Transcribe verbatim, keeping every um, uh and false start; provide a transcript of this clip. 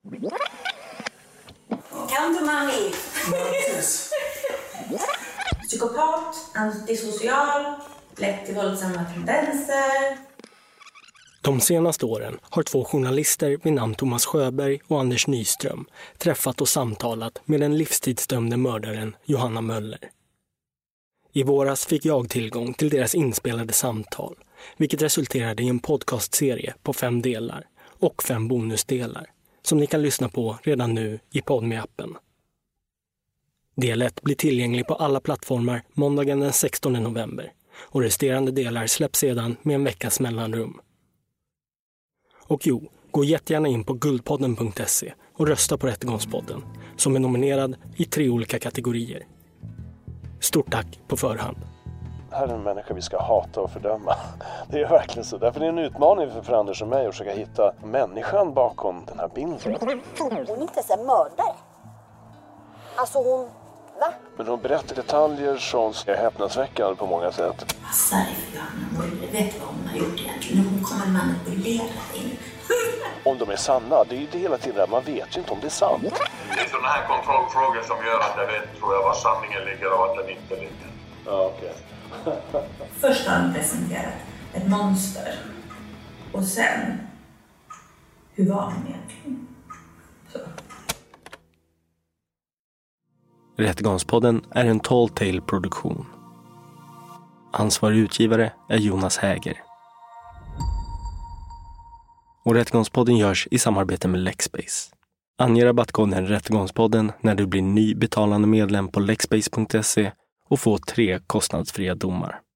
Kantomani. Psykopat, antisocial, lätt till våldsamma tendenser. De senaste åren har två journalister vid namn Thomas Sjöberg och Anders Nyström träffat och samtalat med den livstidsdömde mördaren Johanna Möller. I våras fick jag tillgång till deras inspelade samtal, vilket resulterade i en podcastserie på fem delar och fem bonusdelar som ni kan lyssna på redan nu i Podme-appen. Del ett blir tillgänglig på alla plattformar måndagen den sextonde november och resterande delar släpps sedan med en veckas mellanrum. Och jo, gå jättegärna in på guldpodden punkt se och rösta på Rättegångspodden som är nominerad i tre olika kategorier. Stort tack på förhand. Det här är en människa vi ska hata och fördöma. Det är verkligen så. Därför är det en utmaning för Anders och mig att försöka hitta människan bakom den här bilden. Hon är inte ens en mördare. Alltså hon... Va? Men hon berättar detaljer som är häpnadsväckande på många sätt. Passa dig för Johanna Möller. Vet vad hon har gjort egentligen? Hon kommer manipulera dig. Om de är sanna, det är ju det hela tiden där. Man vet ju inte om det är sant. Det är sådana här kontrollfrågor som gör att jag vet, tror jag, var sanningen ligger och att den inte ligger. Ja, okej. Okay. Först har han presenterat ett monster. Och sen, hur var han egentligen? Så. Rättegångspodden är en Tall Tale-produktion. Ansvarig utgivare är Jonas Häger. Och Rättegångspodden görs i samarbete med Lexbase. Ange rabattkoden Rättegångspodden när du blir ny betalande medlem på lexbase punkt se och få tre kostnadsfria domar.